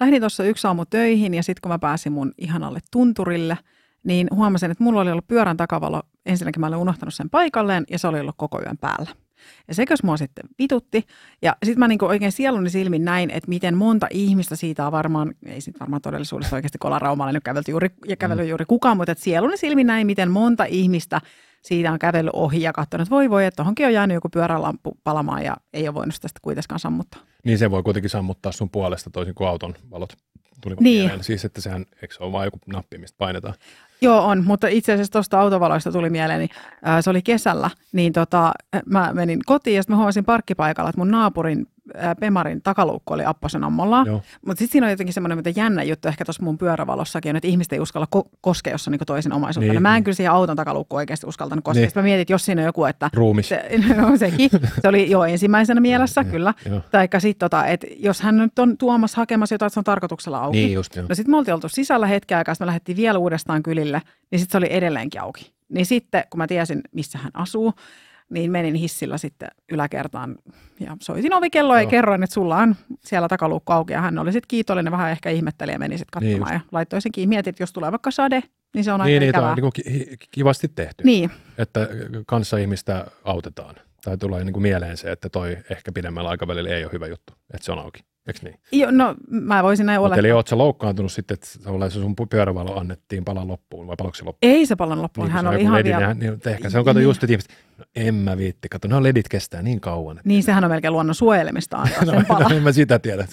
lähdin tuossa yksi aamu töihin ja sitten kun mä pääsin mun ihanalle tunturille, niin huomasin, että mulla oli ollut pyörän takavalo. Ensinnäkin mä olin unohtanut sen paikalleen ja se oli ollut koko yön päällä. Ja sekös mua sitten vitutti. Ja sitten mä niinku oikein sieluni silmin näin, että miten monta ihmistä siitä on varmaan, ei siitä varmaan todellisuudessa oikeasti Kolaraumalla nyt kävellyt juuri kukaan, mutta sieluni silmin näin, miten monta ihmistä siitä on kävellyt ohi ja katsonut, että voi, että tohonkin on jäänyt joku pyörälampu palamaan ja ei ole voinut sitä kuitenkaan sammuttaa. Niin se voi kuitenkin sammuttaa sun puolesta toisin kuin auton valot tulivat niin. mieleen. Siis että sehän, eikö se ole vaan joku nappi, mistä painetaan? Joo on, mutta itse asiassa tuosta autovaloista tuli mieleen, niin se oli kesällä, niin mä menin kotiin ja sitten mä huomasin parkkipaikalla, että mun naapurin Pemarin takaluukku oli apposen ammollaan. Mutta sitten siinä on jotenkin semmoinen jännä juttu ehkä tuossa mun pyörävalossakin, että ihmiset ei uskalla koskea, jos on niinku toisen omaisuutta. Niin. Mä en kyllä siihen auton takaluukkuun oikeasti uskaltanut koskea. Niin. Sitten mä mietin, että jos siinä on joku, että... Ruumis. Sekin. Se oli jo ensimmäisenä mielessä, kyllä. Taikka sitten, että jos hän nyt on tuomassa hakemassa jotain, että se on tarkoituksella auki. Niin just, no sitten me oltiin oltu sisällä hetken aikaa, me lähdettiin vielä uudestaan kylille, niin sitten se oli edelleenkin auki. Niin sitten, kun mä tiesin, missä hän asuu, niin menin hissillä sitten yläkertaan ja soitin ovikelloa ja kerroin, että sulla on siellä takaluukku auki. Ja hän oli sitten kiitollinen, vähän ehkä ihmetteli ja meni sitten katsomaan ja laittoi sen kiinni. Mietin, että jos tulee vaikka sade, niin se on aika ikävää. Niin, on kivasti tehty, että kanssaihmistä autetaan. Tai tulee niin kuin mieleen se, että toi ehkä pidemmällä aikavälillä ei ole hyvä juttu, että se on auki. Eikö niin? Joo, no mä voisin näin olettaa. Eli ootko sä loukkaantunut sitten, että sun pyörävalo annettiin palan loppuun vai paloksi loppuun? Ei se palan loppuun, niin, hän oli ihan vielä. Niin, ehkä se on kato just, että ihmiset, no en mä viitti, kato, no ledit kestää niin kauan. Että... Niin, sehän on melkein luonnon suojelemista antaa sen palan. No en mä sitä tiedä.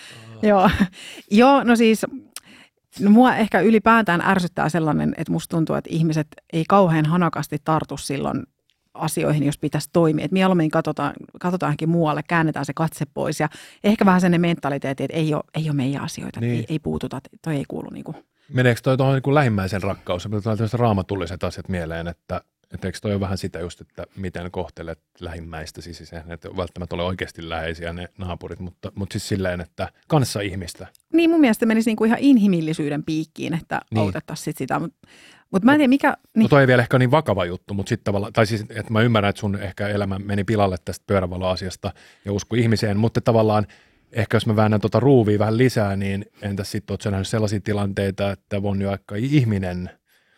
Joo, no siis mua ehkä ylipäätään ärsyttää sellainen, että musta tuntuu, että ihmiset ei kauhean hanakasti tartu silloin asioihin, jos pitäisi toimia. Et mieluummin katsotaankin muualle, käännetään se katse pois ja ehkä vähän sen mentaliteetti, että ei ole meidän asioita, niin. ei puututa, toi ei kuulu niin kuin. Meneekö toi tuohon niin lähimmäisen rakkaus? Tulee tämmöiset raamatulliset asiat mieleen, että eikö toi ole vähän sitä just, että miten kohtelet lähimmäistä, siis sehän että välttämättä ole oikeasti läheisiä ne naapurit, mutta siis silleen, että kanssa ihmistä. Niin mun mielestä menisi niinku ihan inhimillisyyden piikkiin, että autettaisiin sitä, mutta mä en tiedä mikä... Niin. No toi ei vielä ehkä niin vakava juttu, mutta sitten tavallaan, tai siis, että mä ymmärrän, että sun ehkä elämä meni pilalle tästä pyörävaloasiasta ja usko ihmiseen, mutta tavallaan ehkä jos mä väännän tuota ruuvia vähän lisää, niin entäs sitten ootko sä nähnyt sellaisia tilanteita, että on jo aika ihminen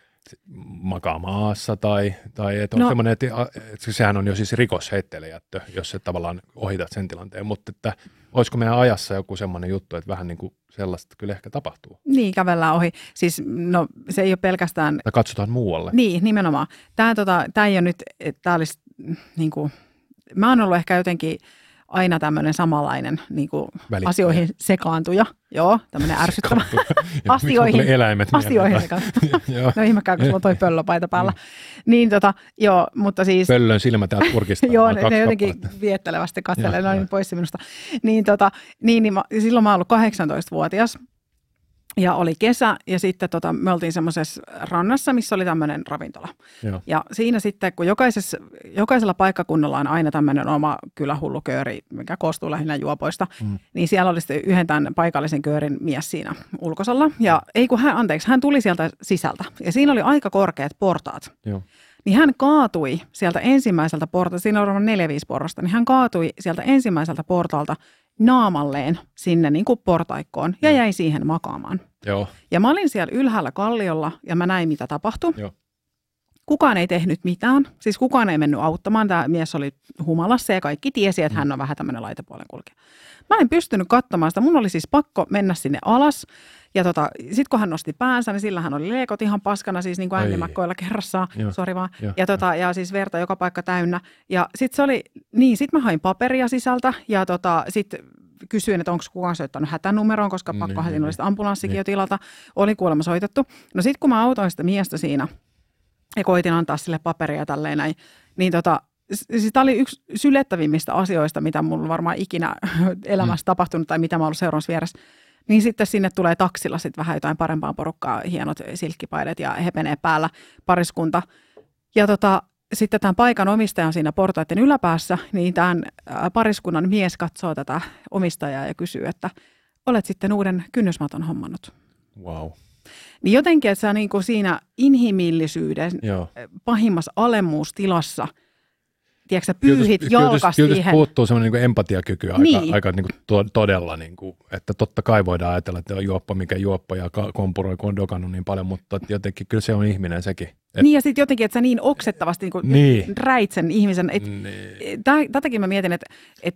makaa maassa tai että on semmoinen, että sehän on jo siis rikos heittelijättö, jos sä tavallaan ohitat sen tilanteen, mutta että olisiko meidän ajassa joku semmoinen juttu, että vähän niin kuin sellaista kyllä ehkä tapahtuu. Niin, kävellään ohi. Siis no se ei ole pelkästään... Tai katsotaan muualle. Niin, nimenomaan. Tämä ei ole nyt, tämä olisi niin kuin, mä oon ollut ehkä jotenkin aina tämmöinen samanlainen niin kuin asioihin sekaantuja. Joo, tämmöinen ärsyttävä. asioihin sekaantuja. No ihmekään, kun sulla on toi pöllöpaita päällä. Niin joo, mutta siis... Pöllön silmä täältä kurkista. Joo, ne jotenkin viettelevästi katselee, noin pois minusta. Niin silloin mä oon ollut 18-vuotias. Ja oli kesä ja sitten me oltiin semmoisessa rannassa, missä oli tämmöinen ravintola. Joo. Ja siinä sitten, kun jokaisella paikkakunnalla on aina tämmöinen oma kylähullu kööri, mikä koostuu lähinnä juopoista, niin siellä oli sitten yhden tämän paikallisen köörin mies siinä ulkosalla. Ja hän tuli sieltä sisältä ja siinä oli aika korkeat portaat. Joo. Niin hän kaatui sieltä ensimmäiseltä portaalta, siinä on varmaan 4-5 porrasta, niin hän kaatui sieltä ensimmäiseltä portaalta naamalleen sinne niin kuin portaikkoon ja jäi siihen makaamaan. Joo. Ja mä olin siellä ylhäällä kalliolla ja mä näin, mitä tapahtui. Joo. Kukaan ei tehnyt mitään. Siis kukaan ei mennyt auttamaan. Tämä mies oli humalassa ja kaikki tiesi, että hän on vähän tämmöinen laitapuolen kulkija. Mä en pystynyt katsomaan sitä. Mun oli siis pakko mennä sinne alas. Ja sitten kun hän nosti päänsä, niin sillä hän oli leekot ihan paskana, siis niin kuin ännimakkoilla kerrassaan. Sori vaan. Ja siis verta joka paikka täynnä. Ja sitten se oli, sitten mä hain paperia sisältä ja sitten kysyin, että onko kukaan soittanut hätänumeroon, koska pakkohan siinä oli sitä ambulanssikin jo tilata. Oli kuulemma soitettu. No sitten kun mä autoin sitä miestä siinä ja koitin antaa sille paperia tälleen näin, niin siis tämä oli yksi sylettävimmistä asioista, mitä mulla varmaan ikinä elämässä tapahtunut tai mitä mä ollut seuraavassa vieressä. Niin sitten sinne tulee taksilla sitten vähän jotain parempaa porukkaa, hienot silkkipaidat ja hepenee päällä pariskunta. Ja sitten tämän paikan omistaja on siinä portaiden yläpäässä, niin tämän pariskunnan mies katsoo tätä omistajaa ja kysyy, että olet sitten uuden kynnysmaton hommannut. Wow. Niin jotenkin, että sä niin kuin siinä inhimillisyyden pahimmassa alemmuustilassa tiedätkö, pyyhit jalkas siihen. siihen. Puuttuu semmoinen niin empatiakyky Niin. aika niin kuin todella, niin kuin, että totta kai voidaan ajatella, että on juoppo mikä juoppo ja kompuroi, kun on dokannut niin paljon, mutta jotenkin kyllä se on ihminen sekin. Niin ja sitten jotenkin, että sä niin oksettavasti niin räit sen ihmisen. Tätäkin mä mietin, että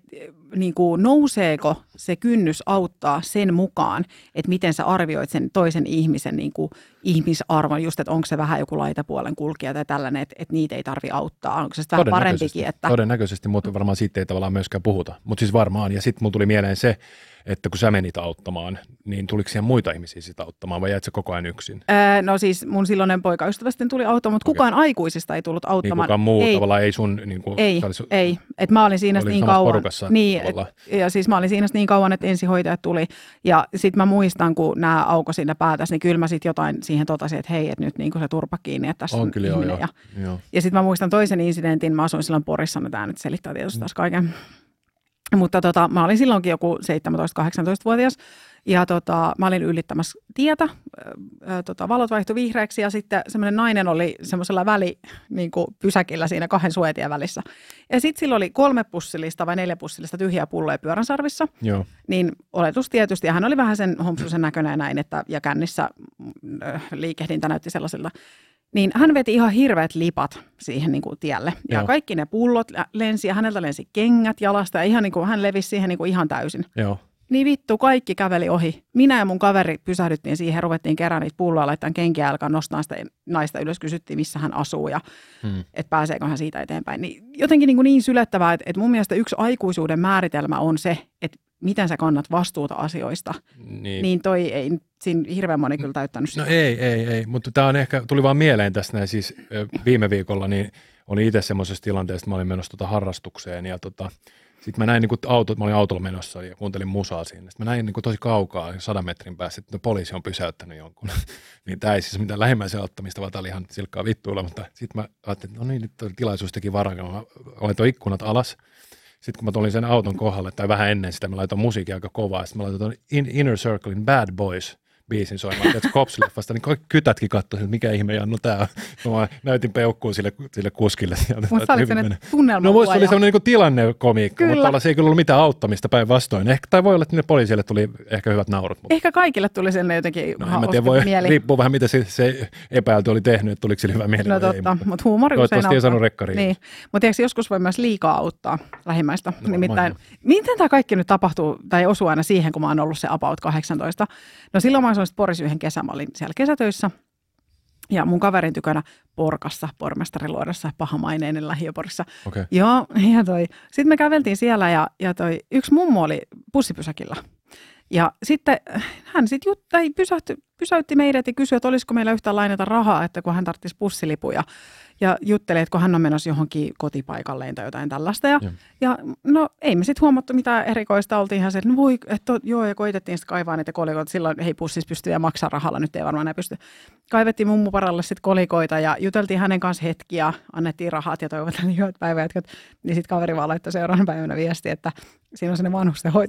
niin kuin nouseeko se kynnys auttaa sen mukaan, että miten sä arvioit sen toisen ihmisen niin kuin ihmisarvon, just että onko se vähän joku laitapuolen kulkija tai tällainen, että niitä ei tarvi auttaa. Onko se vähän parempikin? Että... Todennäköisesti, mutta varmaan siitä ei tavallaan myöskään puhuta. Mutta siis varmaan, ja sitten mulla tuli mieleen se, että kun sä menit auttamaan, niin tuliko siellä muita ihmisiä sitä auttamaan vai jäit sä koko ajan yksin? No siis mun silloinen poikaystävä sitten tuli auttamaan, mutta kukaan aikuisista ei tullut auttamaan. Niin kukaan muu tavallaan ei sun... Niin kuin, ei. Että mä olin siinä niin kauan. Niin, ja siis mä olin siinä niin kauan, että ensihoitajat tuli. Ja sitten mä muistan, kun nämä aukoi siinä päätässä, niin kyllä mä sitten jotain siihen totasin, että hei, että nyt niin kuin se turpa kiinni, että tässä on kyllä ihminen. Ja sitten mä muistan toisen incidentin, mä asuin silloin Porissa, no tämä nyt selittää tietysti taas kaiken. Mutta mä olin silloinkin joku 17-18-vuotias ja mä olin ylittämässä tietä, valot vaihtui vihreäksi ja sitten semmoinen nainen oli semmoisella niin kuin pysäkillä siinä 2 suojatien välissä. Ja sitten sillä oli 3 pussillista vai 4 pussillista tyhjää pulloja pyöränsarvissa. Joo. Niin oletus tietysti, ja hän oli vähän sen hompsusen näköinen ja näin, että, ja kännissä liikehdintä näytti sellaiselta. Niin hän veti ihan hirveät lipat siihen niin kuin tielle. Ja Joo. kaikki ne pullot lensi ja häneltä lensi kengät jalasta ja ihan niin kuin, hän levisi siihen niin kuin ihan täysin. Joo. Niin vittu, kaikki käveli ohi. Minä ja mun kaveri pysähdyttiin siihen, ruvettiin kerran niitä pulloa, laittamaan kenkiä alkaa nostaa sitä naista ylös, kysyttiin missä hän asuu ja että pääseekö hän siitä eteenpäin. Niin jotenkin niin sylettävää, että mun mielestä yksi aikuisuuden määritelmä on se, että miten sä kannat vastuuta asioista. Niin toi ei siinä hirveän moni kyllä täyttänyt sitä. No ei, mutta tämä on ehkä, tuli vaan mieleen tästä näin siis viime viikolla, niin olin itse semmoisessa tilanteessa, että mä olin menossa harrastukseen ja sitten mä näin niin mä olin autolla menossa ja kuuntelin musaa siinä. Sitten mä näin niin tosi kaukaa, 100 metrin päässä, että poliisi on pysäyttänyt jonkun. Niin tämä ei siis mitään lähimmäisen ottamista, vaan tämä oli ihan silkkaa vittuilla, mutta sitten mä ajattelin, että no niin, nyt tilaisuus teki varan. Mä laitoin ikkunat alas. Sitten kun mä tulin sen auton kohdalle, tai vähän ennen sitä, mä laitoin musiikkia aika kovaa. Sitten mä laitoin Inner Circlein Bad Boys -biisin soimaan. Tiedätkö, Cops-leffasta, niin kaikki kytätkin katsoivat, että mikä ihme Jannu tää on. Mä näytin peukkuun sille kuskille. Mutta sä olit sellainen tunnelma. No muista oli sellainen niin tilannekomiikka, mutta se ei kyllä ollut mitään auttamista päinvastoin. Tai voi olla, että niille poliisille tuli ehkä hyvät naurut. Mutta... Ehkä kaikille tuli sellainen jotenkin mieli. Riippuu vähän, mitä se epäilty oli tehnyt, että tuliko sille hyvä mieli. No totta, mutta huumori usein toivottavasti ei saanut rekkariin. Niin, mutta tiedätkö, joskus voi myös liikaa auttaa lähimmäistä. No, nimittäin, miten tämä kaikki nyt tapahtuu tai osuu aina siihen, kun mä oon ollut se about 18. No silloin mä asuin Porissa yhden kesän, mä olin siellä kesätöissä ja mun kaverin tykönä Porkassa, pormestariluodossa, pahamaineinen lähiöporissa. Okay. Joo, ja sitten me käveltiin siellä ja yksi mummo oli bussipysäkillä. Ja sitten hän sitten pysäytti meidät ja kysyi, että olisiko meillä yhtään lainata rahaa, että kun hän tarvitsisi bussilipuja. Ja jutteli, että kun hän on menossa johonkin kotipaikalleen tai jotain tällaista. Ja no ei me sitten huomattu mitään erikoista. Oltiin ihan se, että no voi, että joo, ja koitettiin sitten kaivaa niitä kolikoita. Silloin ei bussissa pysty ja maksaa rahalla, nyt ei varmaan enää pysty. Kaivettiin mummuparalle sitten kolikoita ja juteltiin hänen kanssa hetkiä, annettiin rahat ja toivotaan hyvät päivänjatkot. Niin sitten kaveri vaan laittoi seuraavana päivänä viesti, että siinä on sellainen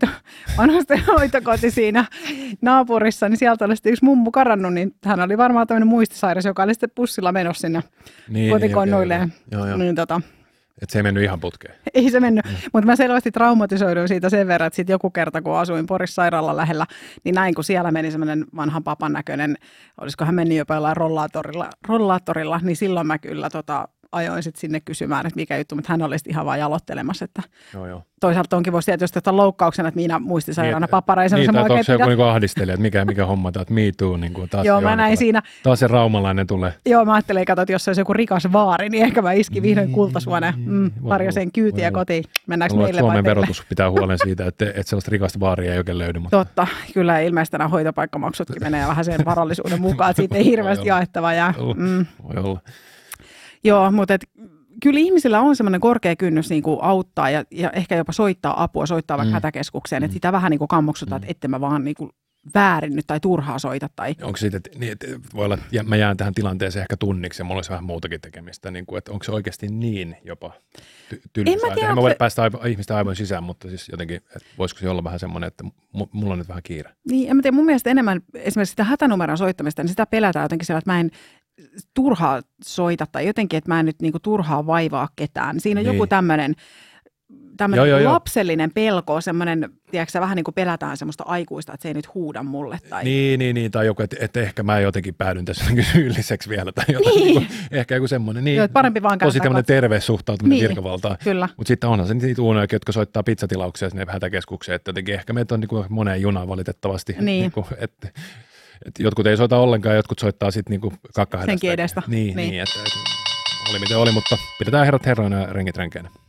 vanhustenhoitokoti siinä naapurissa, niin sieltä oli sitten yksi mummu karannut, niin hän oli varmaan tämmöinen muistisairas, joka oli sitten bussilla menossa sinne kotikonnuilleen. Niin, että se ei mennyt ihan putkeen. Ei se mennyt, mutta mä selvästi traumatisoiduin siitä sen verran, että sitten joku kerta, kun asuin Porissa sairaalan lähellä, niin näin kun siellä meni semmoinen vanhan papan näköinen, olisiko hän mennyt jopa jollain rollaattorilla, niin silloin mä kyllä ajoin sitten sinne kysymään, että mikä juttu, mutta hän oli ihan vaan jalottelemassa. Että toisaalta onkin voisi tietysti ottaa loukkauksena, että minä muistisairaana papareisena. Niin, tai onko se joku ahdistelee, että mikä homma, että me too, niin kuin taas. Joo, mä näin siinä. Taas se raumalainen tulee. Joo, mä ajattelin, että jos se olisi joku rikas vaari, niin ehkä mä iskin vihdoin kultasuoneen, varjosen kyytiä kotiin. Mennäänkö meille vai Suomen verotus pitää huolen siitä, että sellaista rikasta vaaria ei oikein löydy. Mutta... Totta, kyllä ilmeisesti nämä hoitopaikkamaksutkin menee vähän sen varallisuuden mukaan, että siitä ei hirveästi jaettavaa jää. Voi olla. Joo, mutta kyllä ihmisillä on semmoinen korkea kynnys niin kuin auttaa ja ehkä jopa soittaa apua, soittaa vaikka hätäkeskukseen, että sitä vähän niin kuin kammoksutaan, että ette mä vaan niin kuin väärin nyt tai turhaa soita. Tai... Onko siitä, että voi olla, että mä jään tähän tilanteeseen ehkä tunniksi ja mulla olisi vähän muutakin tekemistä, niin kuin, että onko se oikeasti niin jopa tylsää? En mä voi päästä ihmisten aivojen sisään, mutta siis jotenkin, että voisiko se olla vähän semmoinen, että mulla on nyt vähän kiire. Niin, en mä tiedä, mun mielestä enemmän esimerkiksi sitä hätänumeron soittamista, niin sitä pelätään jotenkin siellä, että mä en turhaa soita tai jotenkin, että mä en nyt niinku turhaa vaivaa ketään. Siinä on joku tämmöinen lapsellinen pelko, semmoinen, tiedätkö, vähän niin kuin pelätään semmoista aikuista, että se ei nyt huuda mulle. Tai... Niin, tai joku, että ehkä mä jotenkin päädyn tässä syylliseksi vielä, tai jotain, niin. Ehkä joku semmoinen, niin, parempi vaan tosi tämmöinen terve suhtautuminen virkavaltaan. Kyllä. Mutta sitten onhan se niitä uunoja, jotka soittaa pizzatilauksia sinne hätäkeskukseen, että jotenkin ehkä meitä on niin kuin moneen junaan valitettavasti, niin kuin, että jotkut ei soita ollenkaan, jotkut soittaa sitten niin kuin kakkahädästä. Senkin edestä. Niin, että oli miten oli, mutta pidetään herrat herroina ja rengit renkeinä.